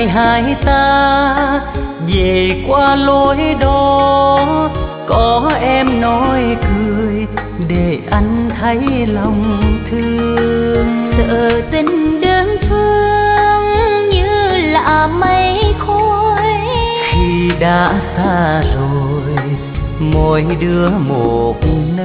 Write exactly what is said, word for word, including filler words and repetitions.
ngày hai ta về qua lối đó, có em nói cười để anh thấy lòng thương. Sợ tình đơn phương như là mây khói, khi đã xa rồi mỗi đứa một nơi.